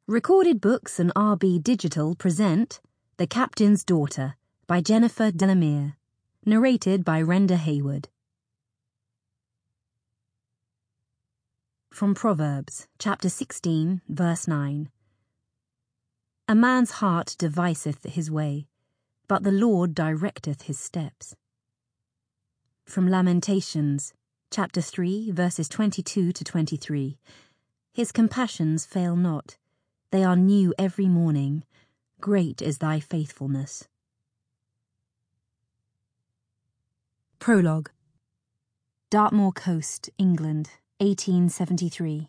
Recorded Books and RB Digital present The Captain's Daughter by Jennifer Delamere, narrated by Renda Hayward. From Proverbs, chapter 16, verse 9. A man's heart deviseth his way, but the Lord directeth his steps. From Lamentations, chapter 3, verses 22 to 23. His compassions fail not. They are new every morning. Great is thy faithfulness. Prologue. Dartmoor Coast, England, 1873.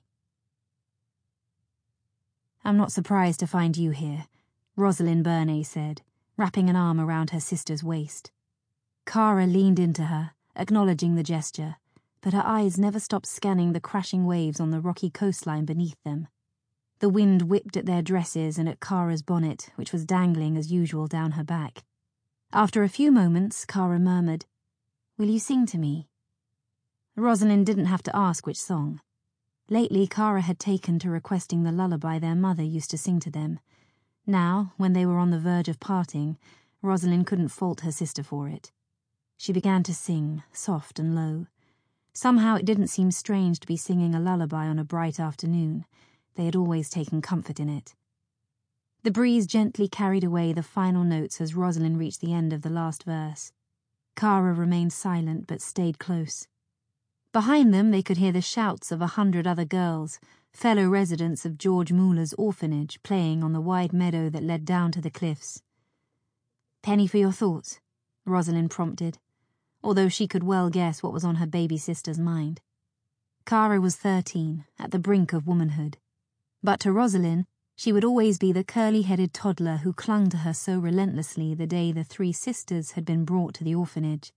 I'm not surprised to find you here, Rosalind Burney said, wrapping an arm around her sister's waist. Cara leaned into her, acknowledging the gesture, but her eyes never stopped scanning the crashing waves on the rocky coastline beneath them. The wind whipped at their dresses and at Cara's bonnet, which was dangling as usual down her back. After a few moments, Cara murmured, "Will you sing to me?" Rosalind didn't have to ask which song. Lately, Cara had taken to requesting the lullaby their mother used to sing to them. Now, when they were on the verge of parting, Rosalind couldn't fault her sister for it. She began to sing, soft and low. Somehow it didn't seem strange to be singing a lullaby on a bright afternoon. They had always taken comfort in it. The breeze gently carried away the final notes as Rosalind reached the end of the last verse. Cara remained silent but stayed close. Behind them they could hear the shouts of 100 other girls, fellow residents of George Muller's orphanage, playing on the wide meadow that led down to the cliffs. "Penny for your thoughts," Rosalind prompted, although she could well guess what was on her baby sister's mind. Cara was 13, at the brink of womanhood. But to Rosalind, she would always be the curly-headed toddler who clung to her so relentlessly the day the 3 sisters had been brought to the orphanage.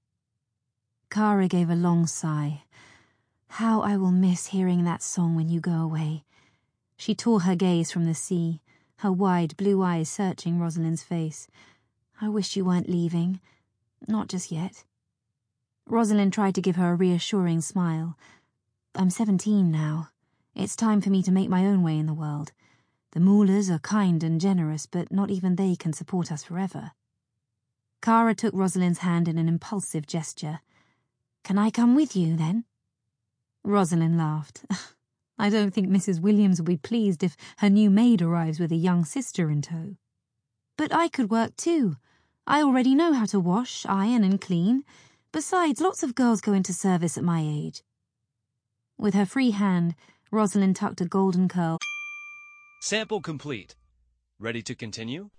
Cara gave a long sigh. "How I will miss hearing that song when you go away." She tore her gaze from the sea, her wide blue eyes searching Rosalind's face. "I wish you weren't leaving. Not just yet." Rosalind tried to give her a reassuring smile. "I'm 17 now. It's time for me to make my own way in the world. The Mullers are kind and generous, but not even they can support us forever." Cara took Rosalind's hand in an impulsive gesture. "Can I come with you, then?" Rosalind laughed. "I don't think Mrs. Williams will be pleased if her new maid arrives with a young sister in tow." "But I could work too. I already know how to wash, iron and clean. Besides, lots of girls go into service at my age." With her free hand, Rosalind tucked a golden curl. Sample complete. Ready to continue?